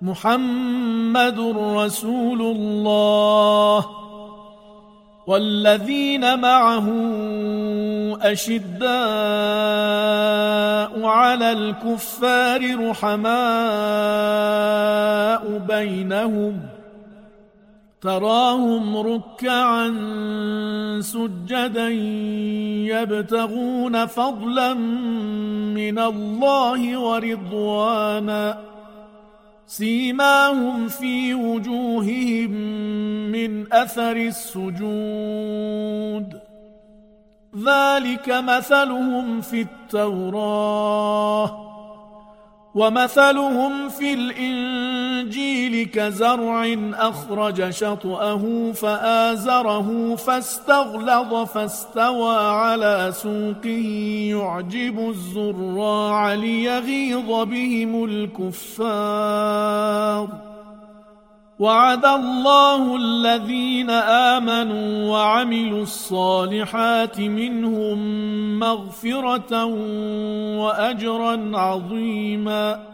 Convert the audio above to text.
محمد رسول الله والذين معه أشداء على الكفار رحماء بينهم تراهم ركعا سجدا يبتغون فضلا من الله ورضوانا سيماهم في وجوههم من أثر السجود ذلك مثلهم في التوراة ومثلهم في الإنجيل كزرع أخرج شطأه فآزره فاستغلظ فاستوى على سوقه يعجب الزراع ليغيظ بهم الكفار وعد الله الذين آمنوا وعملوا الصالحات منهم مغفرة وأجرا عظيما